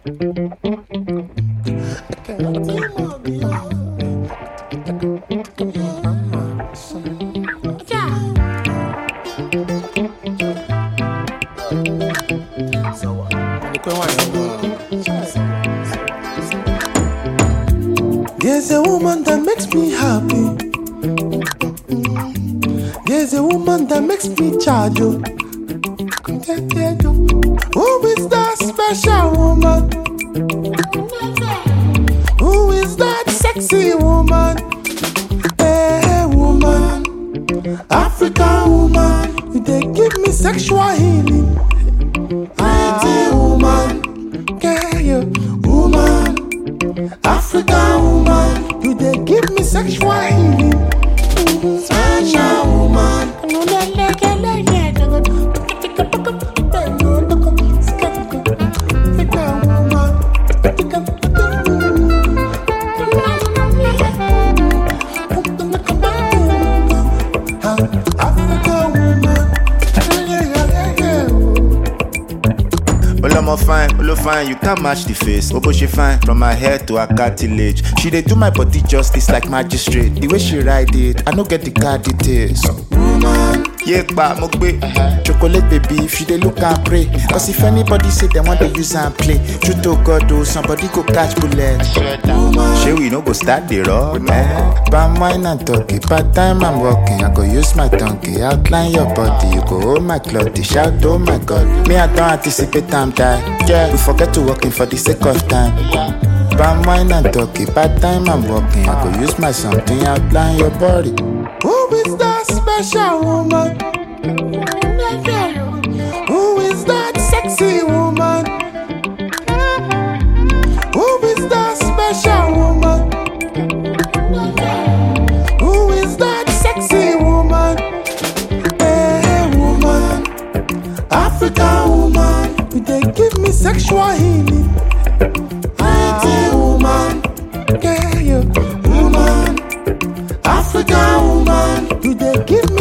There's a woman that makes me happy. There's a woman that makes me charge you. Who is that special woman? Who is that sexy woman? Hey woman, African woman, you they give me sexual healing. Pretty woman, yeah, you woman, African woman, you they give me sexual healing. Special woman. Fine, you can't match the face. Obo she fine, from her hair to her cartilage. She dey do my body justice like magistrate. The way she ride it, I no get the car details. Woman, yeah, but mogbe. Chocolate baby, if she dey look and pray. Cause if anybody say they want to use and play, true to God, oh, somebody go catch bullet. She we no go start the rock, man. Palm wine and talkie, part time I'm walking. I go use my donkey, outline your body. You go hold my cloth, shout, oh my God. Me I don't anticipate I'm die. Yeah, we forget to working for the sake of time. Palm wine and talkie, part time I'm walking. I go use my something, outline your body. Who is that special woman? Who is that sexy woman? Who is that special woman? Who is that sexy woman? Hey woman, African woman, they give me sexual healing. Pretty woman, yeah, you woman, African woman, you they give me